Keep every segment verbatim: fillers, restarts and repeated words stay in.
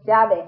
शाबाश।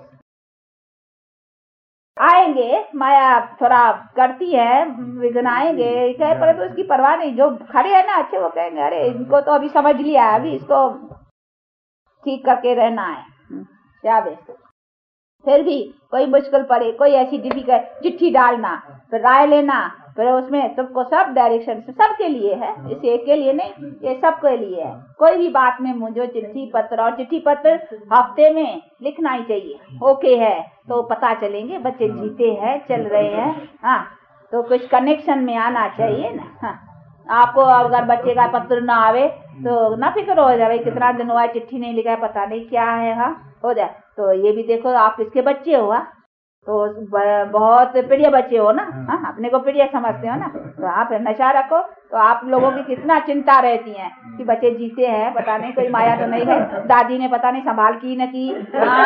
आएंगे, माया थोड़ा करती है, विघ्न आएंगे, कहे पर तो इसकी परवाह नहीं। जो खड़े हैं ना अच्छे, वो कहेंगे अरे इनको तो अभी समझ लिया है, अभी इसको ठीक करके रहना है। शाबाश। फिर भी कोई मुश्किल पड़े, कोई ऐसी डिफिकल्ट, चिट्ठी डालना, फिर राय लेना, फिर उसमें सबको सब डायरेक्शन से सबके लिए है, इस एक के लिए नहीं, ये सबके लिए है। कोई भी बात में मुझे चिट्ठी पत्र, और चिट्ठी पत्र हफ्ते में लिखना ही चाहिए। ओके है तो पता चलेंगे बच्चे जीते हैं, चल रहे हैं। हाँ, तो कुछ कनेक्शन में आना चाहिए ना। हाँ, आपको अगर बच्चे का पत्र ना आवे तो ना फिक्र हो जाए, कितना दिन हुआ चिट्ठी नहीं लिखा है, पता नहीं क्या है। हाँ, हो जाए तो ये भी देखो आप किसके बच्चे हो, तो बहुत प्रिय बच्चे हो ना। हाँ, अपने को प्रिय समझते हो ना, तो आप नशा रखो तो आप लोगों की कितना चिंता रहती है कि बच्चे जीते हैं, पता नहीं कोई माया तो नहीं है, दादी ने पता नहीं संभाल की न की। हाँ,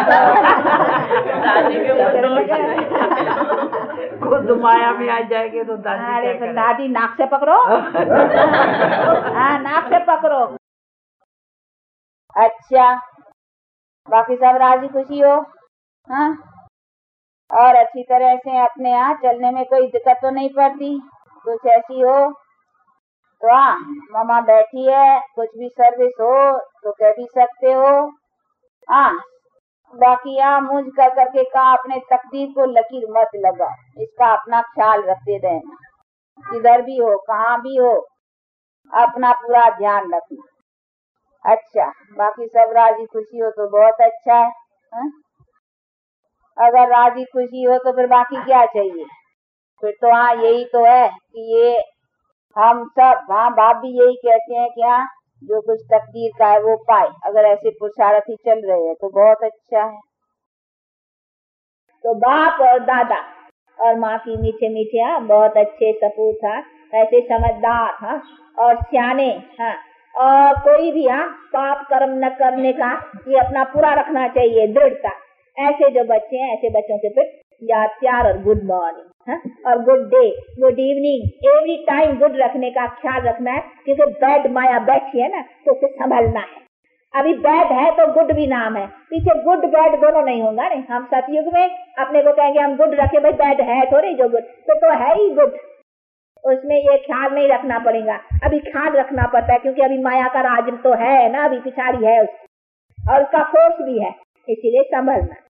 खुद माया में आ जाएंगे तो दादी, अरे फिर दादी नाक से पकड़ो। हाँ, नाक से पकड़ो। अच्छा, बाकी सब राजी खुशी हो? हाँ, और अच्छी तरह से अपने यहाँ चलने में कोई दिक्कत तो नहीं पड़ती? कुछ ऐसी हो तो हाँ, मामा बैठी है, कुछ भी सर्विस हो तो कह भी सकते हो। हाँ, बाकी यहाँ मुझ कर करके कहा अपने तकदीर को लकीर मत लगा, इसका अपना ख्याल रखते रहना, किधर भी हो कहाँ भी हो अपना पूरा ध्यान रखना। अच्छा, बाकी सब राजी खुशी हो तो बहुत अच्छा है, है? अगर राजी खुशी हो तो फिर बाकी क्या चाहिए? फिर तो हाँ यही तो है कि ये हम सब माँ बाप भी यही कहते हैं कि हाँ जो कुछ तकदीर का है वो पाए। अगर ऐसे पुरुषार्थ ही चल रहे हैं तो बहुत अच्छा है। तो बाप और दादा और माँ की मीठे मीठे हाँ बहुत अच्छे सपूत था, ऐसे समझदार हाँ और सियाने हाँ, और कोई भी हाँ पाप कर्म न करने का ये अपना पूरा रखना चाहिए दृढ़ता। ऐसे जो बच्चे हैं ऐसे बच्चों के फिर याद प्यार और गुड मॉर्निंग हाँ और good day, good evening, every time good रखने का ख्याल रखना है, क्योंकि बैड माया बैठी है ना तो उसे संभलना है। अभी बैड है तो गुड भी नाम है, पीछे गुड बैड दोनों नहीं होगा। नहीं, हम सतयुग में अपने को कहेंगे हम गुड रखे, भाई बैड है थोड़ी जो गुड, तो, तो है ही गुड, उसमें ये ख्याल नहीं रखना पड़ेगा। अभी ख्याल रखना पड़ता है क्योंकि अभी माया का राज तो है ना, अभी पिछाड़ी है उसकी और उसका फोर्स भी है, इसीलिए संभलना।